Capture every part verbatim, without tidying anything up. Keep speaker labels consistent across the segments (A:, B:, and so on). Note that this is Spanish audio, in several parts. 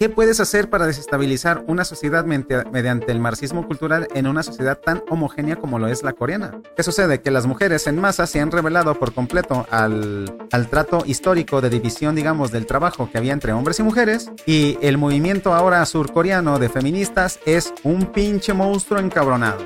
A: ¿Qué puedes hacer para desestabilizar una sociedad mediante el marxismo cultural en una sociedad tan homogénea como lo es la coreana? ¿Qué sucede? Que las mujeres en masa se han rebelado por completo al, al trato histórico de división, digamos, del trabajo que había entre hombres y mujeres, y el movimiento ahora surcoreano de feministas es un pinche monstruo encabronado.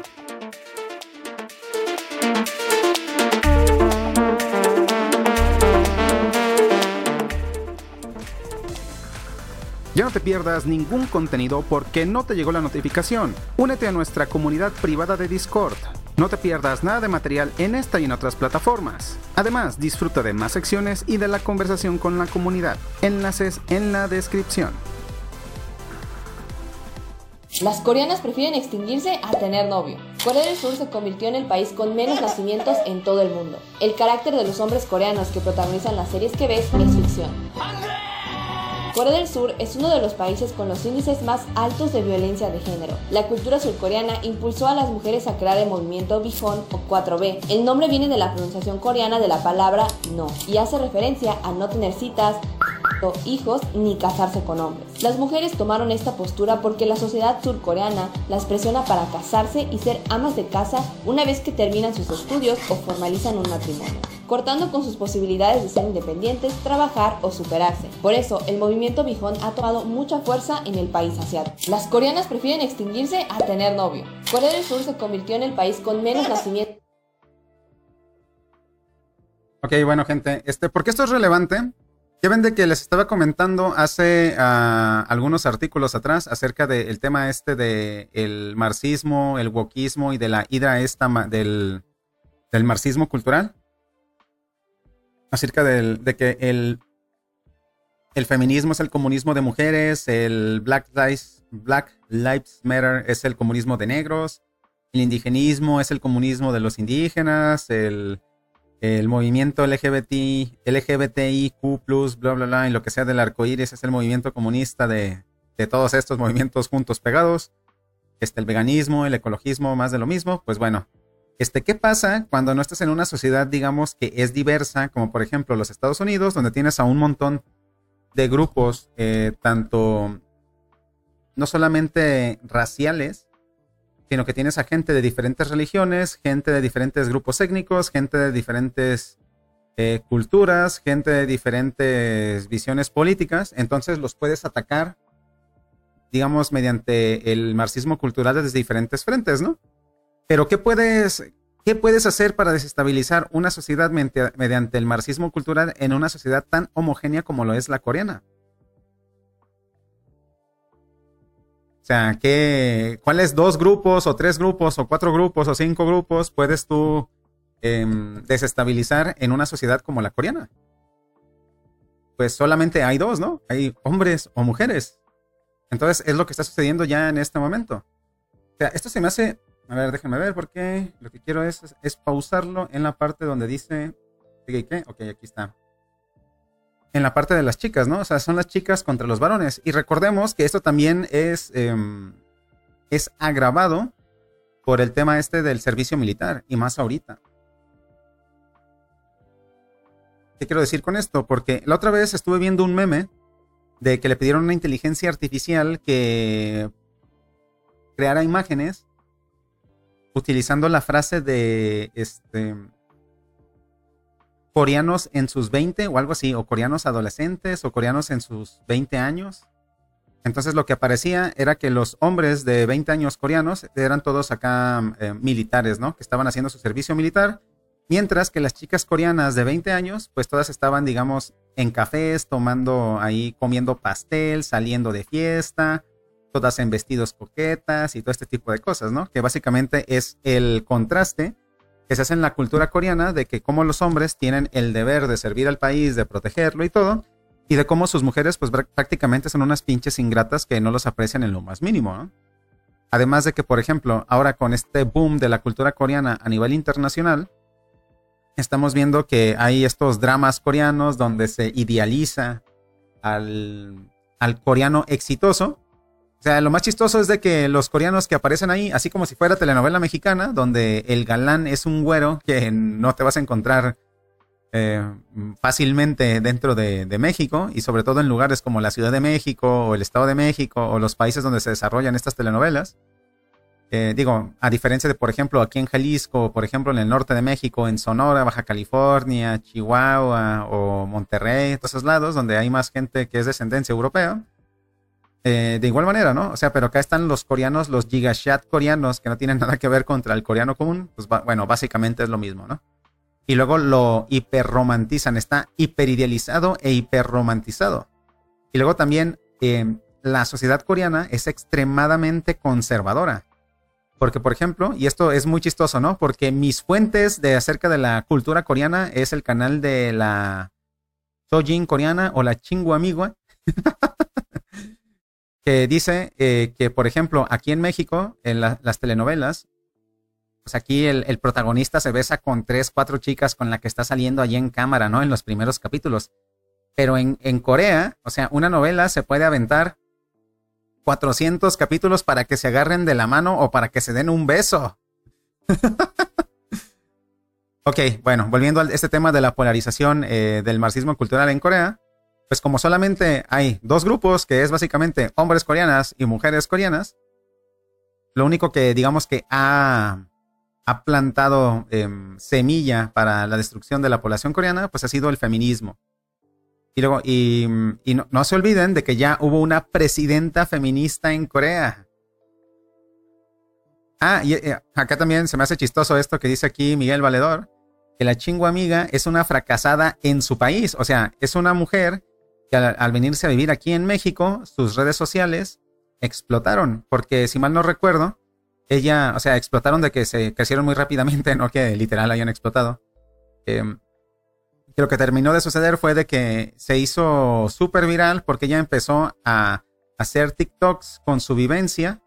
A: Ya no te pierdas ningún contenido porque no te llegó la notificación. Únete a nuestra comunidad privada de Discord. No te pierdas nada de material en esta y en otras plataformas. Además, disfruta de más secciones y de la conversación con la comunidad. Enlaces en la descripción.
B: Las coreanas prefieren extinguirse a tener novio. Corea del Sur se convirtió en el país con menos nacimientos en todo el mundo. El carácter de los hombres coreanos que protagonizan las series que ves es ficción. Corea del Sur es uno de los países con los índices más altos de violencia de género. La cultura surcoreana impulsó a las mujeres a crear el movimiento Bihon o cuatro B. El nombre viene de la pronunciación coreana de la palabra no y hace referencia a no tener citas, hijos ni casarse con hombres. Las mujeres tomaron esta postura porque la sociedad surcoreana las presiona para casarse y ser amas de casa una vez que terminan sus estudios o formalizan un matrimonio, cortando con sus posibilidades de ser independientes, trabajar o superarse. Por eso, el movimiento Bihon ha tomado mucha fuerza en el país asiático. Las coreanas prefieren extinguirse a tener novio. Corea del Sur se convirtió en el país con menos nacimientos.
A: Ok, bueno, gente, este, ¿por qué esto es relevante? Ya ven de que les estaba comentando hace uh, algunos artículos atrás acerca del tema este de el marxismo, el wokismo y de la hidra esta del, del marxismo cultural. Acerca del, de que el, el feminismo es el comunismo de mujeres, el Black Lives, Black Lives Matter es el comunismo de negros, el indigenismo es el comunismo de los indígenas, el... El movimiento L G B T, L G B T I Q plus, bla, bla, bla, y lo que sea del arco iris es el movimiento comunista de, de todos estos movimientos juntos pegados. Este, el veganismo, el ecologismo, más de lo mismo. Pues bueno, este, ¿qué pasa cuando no estás en una sociedad, digamos, que es diversa, como por ejemplo los Estados Unidos, donde tienes a un montón de grupos, eh, tanto, no solamente raciales, sino que tienes a gente de diferentes religiones, gente de diferentes grupos étnicos, gente de diferentes eh, culturas, gente de diferentes visiones políticas. Entonces los puedes atacar, digamos, mediante el marxismo cultural desde diferentes frentes, ¿no? Pero ¿qué puedes, qué puedes hacer para desestabilizar una sociedad mediante el marxismo cultural en una sociedad tan homogénea como lo es la coreana? O sea, ¿qué, ¿cuáles dos grupos o tres grupos o cuatro grupos o cinco grupos puedes tú eh, desestabilizar en una sociedad como la coreana? Pues solamente hay dos, ¿no? Hay hombres o mujeres. Entonces es lo que está sucediendo ya en este momento. O sea, esto se me hace... A ver, déjenme ver porque lo que quiero es, es pausarlo en la parte donde dice... ¿Qué? Ok, aquí está. En la parte de las chicas, ¿no? O sea, son las chicas contra los varones. Y recordemos que esto también es, eh, es agravado por el tema este del servicio militar, y más ahorita. ¿Qué quiero decir con esto? Porque la otra vez estuve viendo un meme de que le pidieron a una inteligencia artificial que creara imágenes utilizando la frase de este... coreanos en sus veinte o algo así, o coreanos adolescentes o coreanos en sus veinte años. Entonces lo que aparecía era que los hombres de veinte años coreanos eran todos acá eh, militares, ¿no? Que estaban haciendo su servicio militar, mientras que las chicas coreanas de veinte años, pues todas estaban, digamos, en cafés, tomando ahí, comiendo pastel, saliendo de fiesta, todas en vestidos coquetas y todo este tipo de cosas, ¿no? Que básicamente es el contraste que se hace en la cultura coreana de que como los hombres tienen el deber de servir al país, de protegerlo y todo, y de cómo sus mujeres pues prácticamente son unas pinches ingratas que no los aprecian en lo más mínimo, ¿no? Además de que, por ejemplo, ahora con este boom de la cultura coreana a nivel internacional, estamos viendo que hay estos dramas coreanos donde se idealiza al, al coreano exitoso. O sea, lo más chistoso es de que los coreanos que aparecen ahí, así como si fuera telenovela mexicana, donde el galán es un güero que no te vas a encontrar eh, fácilmente dentro de, de México y sobre todo en lugares como la Ciudad de México o el Estado de México o los países donde se desarrollan estas telenovelas. Eh, digo, a diferencia de, por ejemplo, aquí en Jalisco, por ejemplo, en el norte de México, en Sonora, Baja California, Chihuahua o Monterrey, todos esos lados donde hay más gente que es de descendencia europea. Eh, de igual manera, ¿no? O sea, pero acá están los coreanos, los gigashat coreanos, que no tienen nada que ver contra el coreano común. Pues va, bueno, básicamente es lo mismo, ¿no? Y luego lo hiperromantizan, está hiperidealizado e hiperromantizado. Y luego también eh, la sociedad coreana es extremadamente conservadora. Porque, por ejemplo, y esto es muy chistoso, ¿no? Porque mis fuentes de acerca de la cultura coreana es el canal de la Sojin coreana o la Chingua Amigua, que dice eh, que, por ejemplo, aquí en México, en la, las telenovelas, pues aquí el, el protagonista se besa con tres, cuatro chicas con la que está saliendo allí en cámara, ¿no? En los primeros capítulos. Pero en, en Corea, o sea, una novela se puede aventar cuatrocientos capítulos para que se agarren de la mano o para que se den un beso. Ok, bueno, volviendo a este tema de la polarización eh, del marxismo cultural en Corea, pues como solamente hay dos grupos, que es básicamente hombres coreanas y mujeres coreanas, lo único que digamos que ha, ha plantado eh, semilla para la destrucción de la población coreana, pues ha sido el feminismo. Y luego, y, y no, no se olviden de que ya hubo una presidenta feminista en Corea. Ah, y, y acá también se me hace chistoso esto que dice aquí Miguel Valedor, que la Chingua Amiga es una fracasada en su país. O sea, es una mujer que al, al venirse a vivir aquí en México, sus redes sociales explotaron. Porque si mal no recuerdo, ella, o sea, explotaron de que se crecieron muy rápidamente, no que literal hayan explotado. Eh, que lo que terminó de suceder fue de que se hizo súper viral porque ella empezó a hacer TikToks con su vivencia,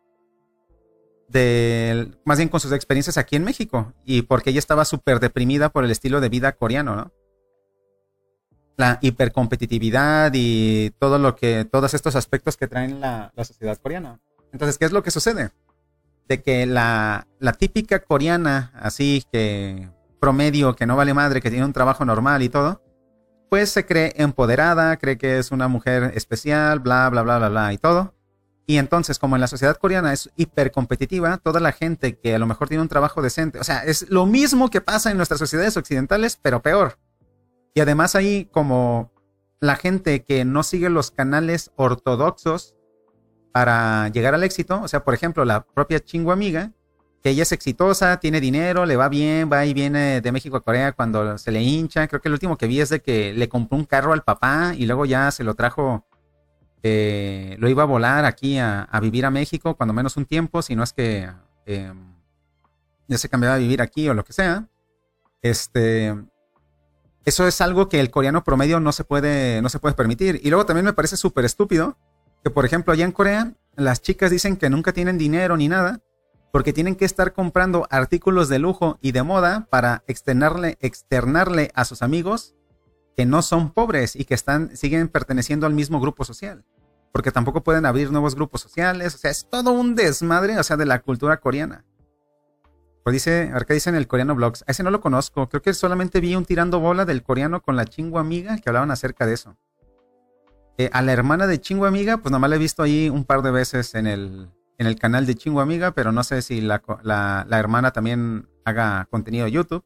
A: de, más bien con sus experiencias aquí en México, y porque ella estaba súper deprimida por el estilo de vida coreano, ¿no? La hipercompetitividad y todo lo que, todos estos aspectos que traen la, la sociedad coreana. Entonces, ¿qué es lo que sucede? De que la, la típica coreana, así que promedio, que no vale madre, que tiene un trabajo normal y todo, pues se cree empoderada, cree que es una mujer especial, bla, bla, bla, bla, bla y todo. Y entonces, como en la sociedad coreana es hipercompetitiva, toda la gente que a lo mejor tiene un trabajo decente, o sea, es lo mismo que pasa en nuestras sociedades occidentales, pero peor. Y además hay como la gente que no sigue los canales ortodoxos para llegar al éxito, o sea, por ejemplo, la propia Chingua Amiga, que ella es exitosa, tiene dinero, le va bien, va y viene de México a Corea cuando se le hincha. Creo que el último que vi es de que le compró un carro al papá y luego ya se lo trajo, eh, lo iba a volar aquí a, a vivir a México, cuando menos un tiempo, si no es que eh, ya se cambiaba a vivir aquí o lo que sea. Este, eso es algo que el coreano promedio no se puede, no se puede permitir. Y luego también me parece súper estúpido que, por ejemplo, allá en Corea, las chicas dicen que nunca tienen dinero ni nada, porque tienen que estar comprando artículos de lujo y de moda para externarle, externarle a sus amigos que no son pobres y que están, siguen perteneciendo al mismo grupo social. Porque tampoco pueden abrir nuevos grupos sociales. O sea, es todo un desmadre, o sea, de la cultura coreana. Pues dice, acá dice en el Coreano Blogs, ese no lo conozco. Creo que solamente vi un tirando bola del coreano con la Chingua Amiga que hablaban acerca de eso. Eh, a la hermana de Chingua Amiga, pues nomás la he visto ahí un par de veces en el... en el canal de Chingua Amiga, pero no sé si la, la, la hermana también haga contenido de YouTube.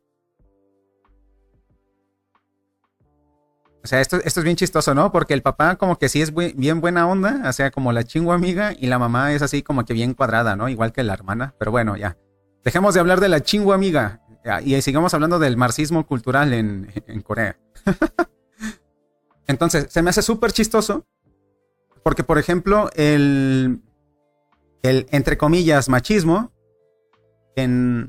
A: O sea, esto, esto es bien chistoso, ¿no? Porque el papá como que sí es bu- bien buena onda, o sea, como la Chingua Amiga, y la mamá es así como que bien cuadrada, ¿no? Igual que la hermana, pero bueno, ya. Dejemos de hablar de la Chingua Amiga ya, y sigamos hablando del marxismo cultural en, en Corea. Entonces, se me hace súper chistoso porque, por ejemplo, el... el, entre comillas, machismo, en,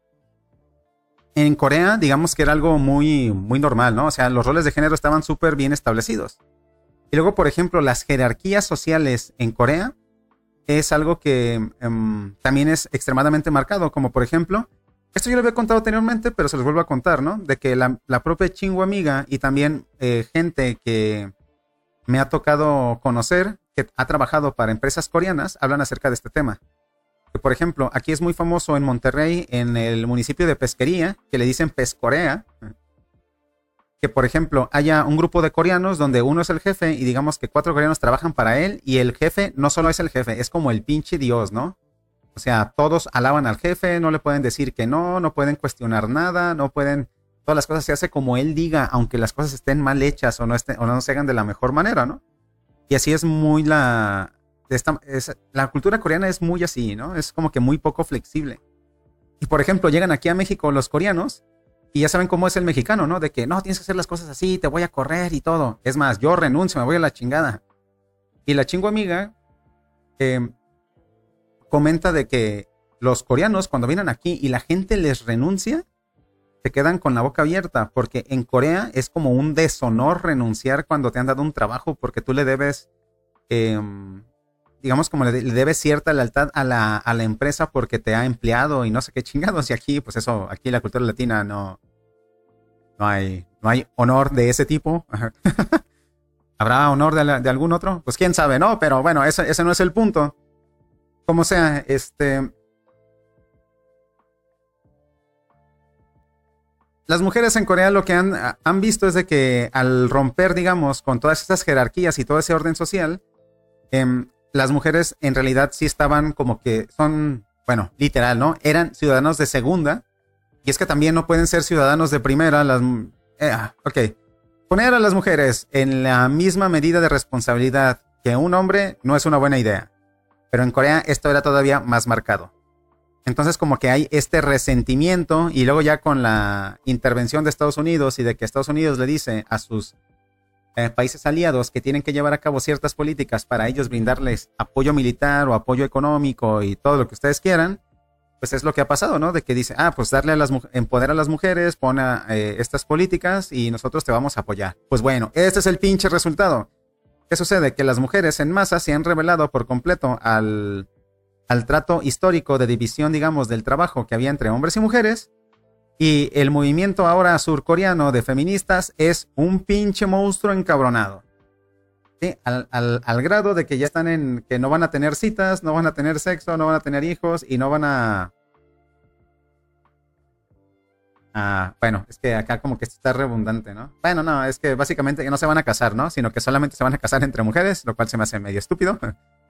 A: en Corea, digamos que era algo muy, muy normal, ¿no? O sea, los roles de género estaban súper bien establecidos. Y luego, por ejemplo, las jerarquías sociales en Corea es algo que um, también es extremadamente marcado, como por ejemplo, esto yo lo había contado anteriormente, pero se los vuelvo a contar, ¿no? De que la, la propia Chingua Amiga y también eh, gente que me ha tocado conocer, que ha trabajado para empresas coreanas, hablan acerca de este tema. Que, por ejemplo, aquí es muy famoso en Monterrey, en el municipio de Pesquería, que le dicen Pescorea, que, por ejemplo, haya un grupo de coreanos donde uno es el jefe y digamos que cuatro coreanos trabajan para él y el jefe no solo es el jefe, es como el pinche Dios, ¿no? O sea, todos alaban al jefe, no le pueden decir que no, no pueden cuestionar nada, no pueden... Todas las cosas se hacen como él diga, aunque las cosas estén mal hechas o no, estén, o no se hagan de la mejor manera, ¿no? Y así es muy la... Esta, es, la cultura coreana es muy así, ¿no? Es como que muy poco flexible. Y por ejemplo, llegan aquí a México los coreanos y ya saben cómo es el mexicano, ¿no? De que no, tienes que hacer las cosas así, te voy a correr y todo. Es más, yo renuncio, me voy a la chingada. Y la chingo amiga eh, comenta de que los coreanos cuando vienen aquí y la gente les renuncia, se quedan con la boca abierta, porque en Corea es como un deshonor renunciar cuando te han dado un trabajo, porque tú le debes, eh, digamos como le, le debes cierta lealtad a la, a la empresa porque te ha empleado y no sé qué chingados. Y aquí, pues eso, aquí la cultura latina no, no hay, no hay honor de ese tipo. ¿Habrá honor de, la, de algún otro? Pues quién sabe, ¿no? Pero bueno, ese, ese no es el punto. Como sea, este... Las mujeres en Corea lo que han, han visto es de que al romper, digamos, con todas estas jerarquías y todo ese orden social, eh, las mujeres en realidad sí estaban como que son, bueno, literal, ¿no? Eran ciudadanos de segunda. Y es que también no pueden ser ciudadanos de primera. Las, eh, ok. Poner a las mujeres en la misma medida de responsabilidad que un hombre no es una buena idea. Pero en Corea esto era todavía más marcado. Entonces como que hay este resentimiento y luego ya con la intervención de Estados Unidos y de que Estados Unidos le dice a sus eh, países aliados que tienen que llevar a cabo ciertas políticas para ellos brindarles apoyo militar o apoyo económico y todo lo que ustedes quieran, pues es lo que ha pasado, ¿no? De que dice, ah, pues darle a las empoderar a las mujeres, pone eh, estas políticas y nosotros te vamos a apoyar. Pues bueno, este es el pinche resultado. ¿Qué sucede? Que las mujeres en masa se han rebelado por completo al... al trato histórico de división, digamos, del trabajo que había entre hombres y mujeres, y el movimiento ahora surcoreano de feministas es un pinche monstruo encabronado. ¿Sí? Al, al, al grado de que ya están en, que no van a tener citas, no van a tener sexo, no van a tener hijos, y no van a... Ah, bueno, es que acá como que esto está redundante, ¿no? Bueno, no, es que básicamente no se van a casar, ¿no? Sino que solamente se van a casar entre mujeres, lo cual se me hace medio estúpido.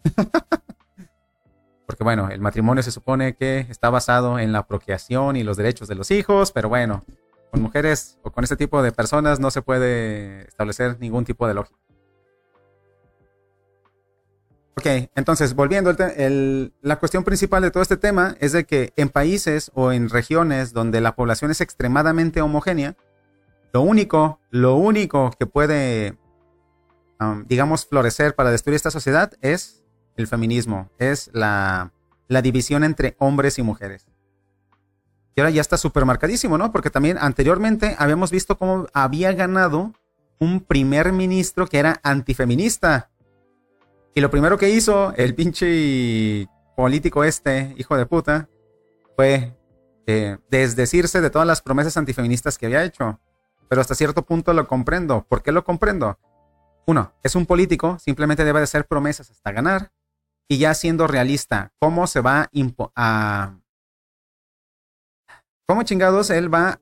A: Porque bueno, el matrimonio se supone que está basado en la procreación y los derechos de los hijos, pero bueno, con mujeres o con este tipo de personas no se puede establecer ningún tipo de lógica. Ok, entonces volviendo, el el, la cuestión principal de todo este tema es de que en países o en regiones donde la población es extremadamente homogénea, lo único, lo único que puede, um, digamos, florecer para destruir esta sociedad es el feminismo, es la, la división entre hombres y mujeres. Y ahora ya está súper marcadísimo, ¿no? Porque también anteriormente habíamos visto cómo había ganado un primer ministro que era antifeminista. Y lo primero que hizo el pinche político este, hijo de puta, fue eh, desdecirse de todas las promesas antifeministas que había hecho. Pero hasta cierto punto lo comprendo. ¿Por qué lo comprendo? Uno, es un político, simplemente debe de hacer promesas hasta ganar. Y ya siendo realista, ¿cómo se va a, impo- a... ¿Cómo chingados él va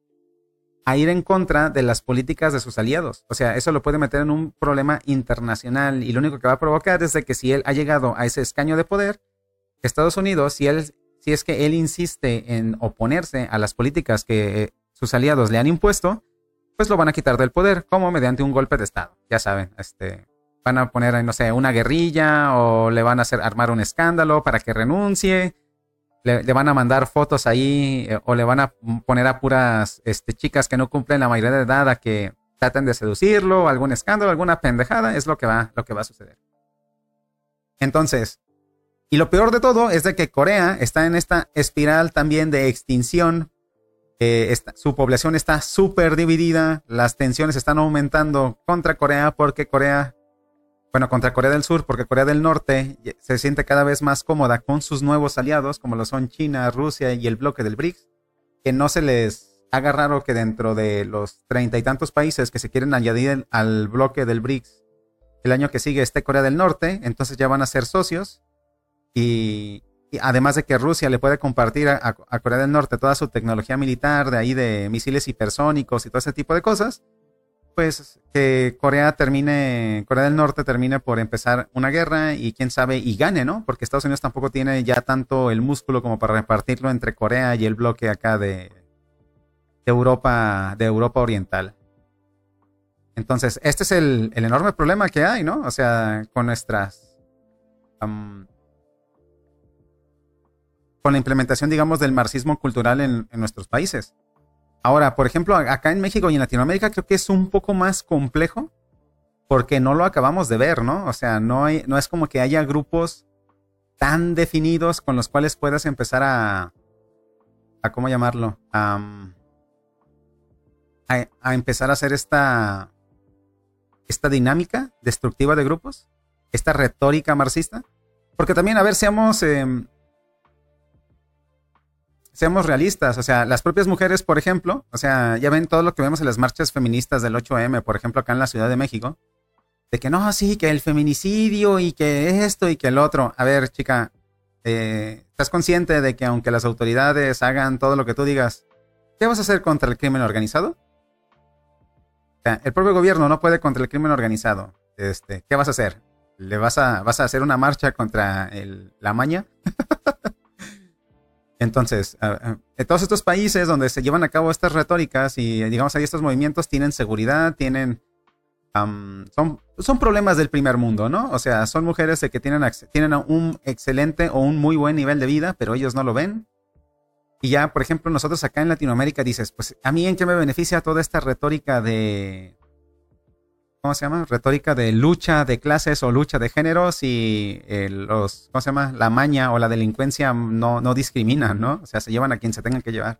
A: a ir en contra de las políticas de sus aliados? O sea, eso lo puede meter en un problema internacional y lo único que va a provocar es de que si él ha llegado a ese escaño de poder, Estados Unidos, si, él, si es que él insiste en oponerse a las políticas que eh, sus aliados le han impuesto, pues lo van a quitar del poder, como mediante un golpe de estado. Ya saben, este, van a poner, no sé, una guerrilla o le van a hacer armar un escándalo para que renuncie. Le, le van a mandar fotos ahí eh, o le van a poner a puras este, chicas que no cumplen la mayoría de edad a que traten de seducirlo, algún escándalo, alguna pendejada, es lo que va, lo que va a suceder. Entonces, y lo peor de todo es de que Corea está en esta espiral también de extinción. Eh, está, su población está súper dividida, las tensiones están aumentando contra Corea porque Corea... Bueno, contra Corea del Sur, porque Corea del Norte se siente cada vez más cómoda con sus nuevos aliados, como lo son China, Rusia y el bloque del BRICS, que no se les haga raro que dentro de los treinta y tantos países que se quieren añadir al bloque del BRICS, el año que sigue esté Corea del Norte, entonces ya van a ser socios, y y además de que Rusia le puede compartir a, a Corea del Norte toda su tecnología militar, de ahí de misiles hipersónicos y todo ese tipo de cosas, pues que Corea termine, Corea del Norte termine por empezar una guerra y quién sabe, y gane, ¿no? Porque Estados Unidos tampoco tiene ya tanto el músculo como para repartirlo entre Corea y el bloque acá de, de Europa, de Europa Oriental. Entonces, este es el, el enorme problema que hay, ¿no? O sea, con nuestras... Um, con la implementación, digamos, del marxismo cultural en, en nuestros países. Ahora, por ejemplo, acá en México y en Latinoamérica creo que es un poco más complejo porque no lo acabamos de ver, ¿no? O sea, no, hay, no es como que haya grupos tan definidos con los cuales puedas empezar a... a ¿cómo llamarlo? Um, a, a empezar a hacer esta... esta dinámica destructiva de grupos, esta retórica marxista. Porque también, a ver, seamos... Eh, Seamos realistas, o sea, las propias mujeres, por ejemplo, o sea, ya ven todo lo que vemos en las marchas feministas del ocho eme, por ejemplo, acá en la Ciudad de México, de que no, sí, que el feminicidio y que esto y que el otro. A ver, chica, eh, ¿estás consciente de que aunque las autoridades hagan todo lo que tú digas, ¿qué vas a hacer contra el crimen organizado? O sea, el propio gobierno no puede contra el crimen organizado. Este, ¿qué vas a hacer? ¿Le vas a, vas a hacer una marcha contra el, la maña? Entonces, uh, uh, en todos estos países donde se llevan a cabo estas retóricas y, digamos, hay estos movimientos, tienen seguridad, tienen... Um, son, son problemas del primer mundo, ¿no? O sea, son mujeres de que tienen, tienen un excelente o un muy buen nivel de vida, pero ellos no lo ven. Y ya, por ejemplo, nosotros acá en Latinoamérica dices, pues, ¿a mí en qué me beneficia toda esta retórica de... ¿Cómo se llama? Retórica de lucha de clases o lucha de géneros y eh, los, ¿cómo se llama? La maña o la delincuencia no, no discriminan, ¿no? O sea, se llevan a quien se tengan que llevar.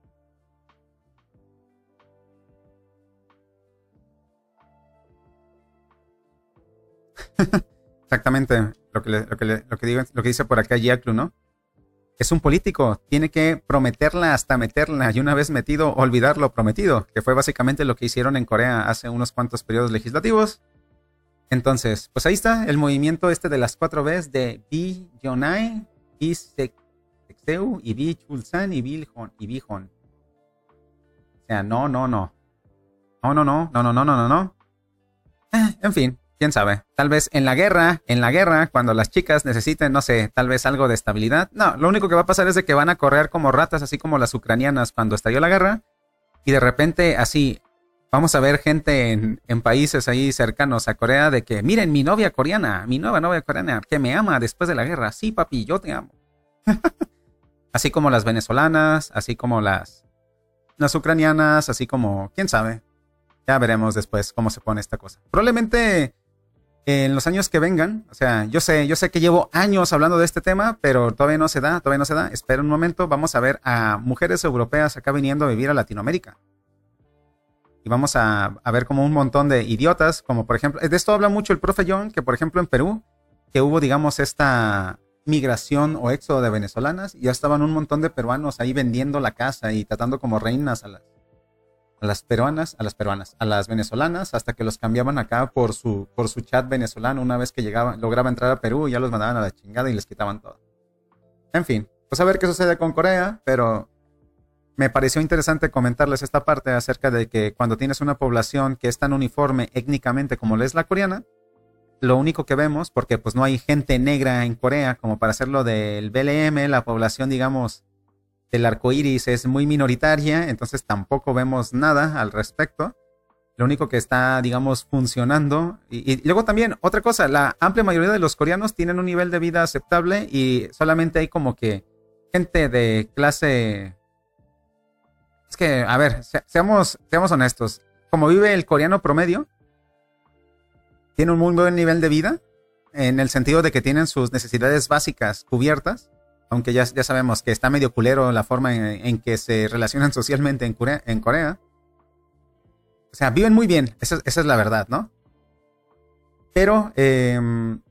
A: Exactamente, lo que, le, lo, que le, lo, que digo, lo que dice por acá Giaclu, ¿no? Es un político, tiene que prometerla hasta meterla y una vez metido, olvidar lo prometido, que fue básicamente lo que hicieron en Corea hace unos cuantos periodos legislativos. Entonces, pues ahí está el movimiento este de las cuatro Bs de Bi Yonai, Bi Sexeu y Bi Chulsan y Bi Hon. O sea, no, no, no. No, no, no, no, no, no, no, no, no. Eh, en fin. Quién sabe, tal vez en la guerra, en la guerra, cuando las chicas necesiten, no sé, tal vez algo de estabilidad. No, lo único que va a pasar es de que van a correr como ratas, así como las ucranianas cuando estalló la guerra. Y de repente, así, vamos a ver gente en, en países ahí cercanos a Corea de que, miren, mi novia coreana, mi nueva novia coreana, que me ama después de la guerra. Sí, papi, yo te amo. Así como las venezolanas, así como las, las ucranianas, así como, quién sabe. Ya veremos después cómo se pone esta cosa. Probablemente... en los años que vengan, o sea, yo sé, yo sé que llevo años hablando de este tema, pero todavía no se da, todavía no se da. Espera un momento, vamos a ver a mujeres europeas acá viniendo a vivir a Latinoamérica. Y vamos a, a ver como un montón de idiotas, como por ejemplo, de esto habla mucho el profe John, que por ejemplo en Perú, que hubo, digamos, esta migración o éxodo de venezolanas, y ya estaban un montón de peruanos ahí vendiendo la casa y tratando como reinas a las a las peruanas, a las peruanas, a las venezolanas, hasta que los cambiaban acá por su, por su chat venezolano. Una vez que llegaba, lograba entrar a Perú, ya los mandaban a la chingada y les quitaban todo. En fin, pues a ver qué sucede con Corea, pero me pareció interesante comentarles esta parte acerca de que cuando tienes una población que es tan uniforme étnicamente como lo es la coreana, lo único que vemos, porque pues no hay gente negra en Corea como para hacerlo del B L M, la población, digamos, el arco iris es muy minoritaria, entonces tampoco vemos nada al respecto. Lo único que está, digamos, funcionando. Y, y luego también, otra cosa, la amplia mayoría de los coreanos tienen un nivel de vida aceptable y solamente hay como que gente de clase... Es que, a ver, se, seamos, seamos honestos. Como vive el coreano promedio, tiene un muy buen nivel de vida, en el sentido de que tienen sus necesidades básicas cubiertas. Aunque ya, ya sabemos que está medio culero la forma en, en que se relacionan socialmente en Corea, en Corea. O sea, viven muy bien, esa, esa es la verdad, ¿no? Pero eh,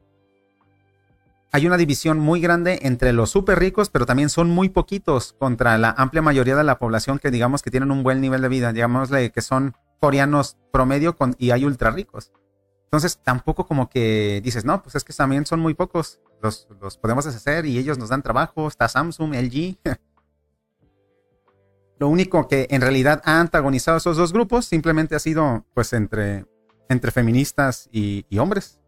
A: hay una división muy grande entre los súper ricos, pero también son muy poquitos contra la amplia mayoría de la población que digamos que tienen un buen nivel de vida. Digámosle que son coreanos promedio con, y hay ultra ricos. Entonces tampoco como que dices, no, pues es que también son muy pocos. los, los podemos deshacer y ellos nos dan trabajo. Está Samsung, L G. Lo único que en realidad ha antagonizado a esos dos grupos simplemente ha sido pues entre, entre feministas y, y hombres.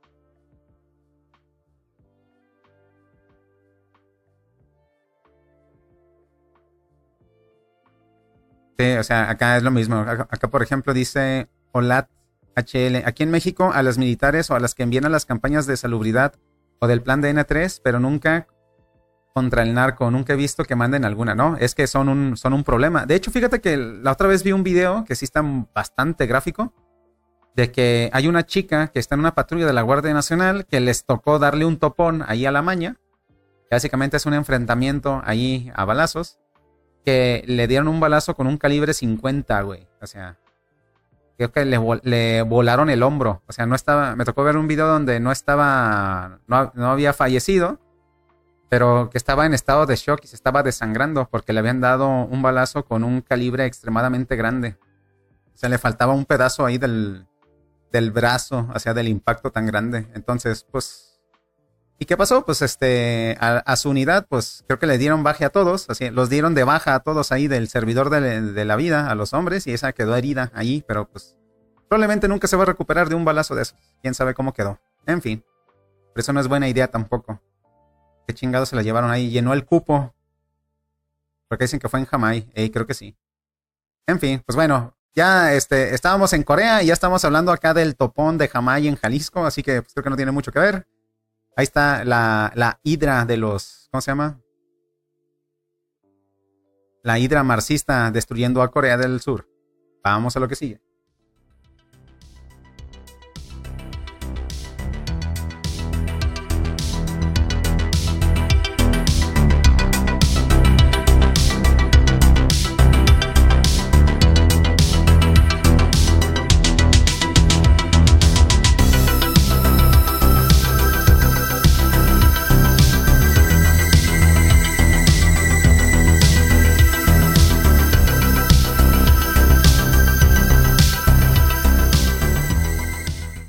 A: Sí, o sea, acá es lo mismo. Acá, acá, por ejemplo, dice Olat H L. Aquí en México, a las militares o a las que envían a las campañas de salubridad o del plan de N tres, pero nunca contra el narco. Nunca he visto que manden alguna, ¿no? Es que son un, son un problema. De hecho, fíjate que la otra vez vi un video que sí está bastante gráfico, de que hay una chica que está en una patrulla de la Guardia Nacional que les tocó darle un topón ahí a la maña. Básicamente es un enfrentamiento ahí a balazos. Que le dieron un balazo con un calibre cincuenta, güey. O sea, creo que le, le volaron el hombro. O sea, no estaba. Me tocó ver un video donde no estaba. No, no había fallecido. Pero que estaba en estado de shock y se estaba desangrando porque le habían dado un balazo con un calibre extremadamente grande. O sea, le faltaba un pedazo ahí del, del brazo, o sea, del impacto tan grande. Entonces, pues. ¿Y qué pasó? Pues este, a, a su unidad, pues creo que le dieron baja a todos, así, los dieron de baja a todos ahí del servidor de, de la vida, a los hombres, y esa quedó herida ahí, pero pues probablemente nunca se va a recuperar de un balazo de esos. Quién sabe cómo quedó. En fin, por eso no es buena idea tampoco. Qué chingados se la llevaron ahí, llenó el cupo. Porque dicen que fue en Jamaica, eh, creo que sí. En fin, pues bueno, ya este, estábamos en Corea y ya estamos hablando acá del topón de Jamaica en Jalisco, así que pues, creo que no tiene mucho que ver. Ahí está la, la hidra de los... ¿Cómo se llama? La hidra marxista destruyendo a Corea del Sur. Vamos a lo que sigue.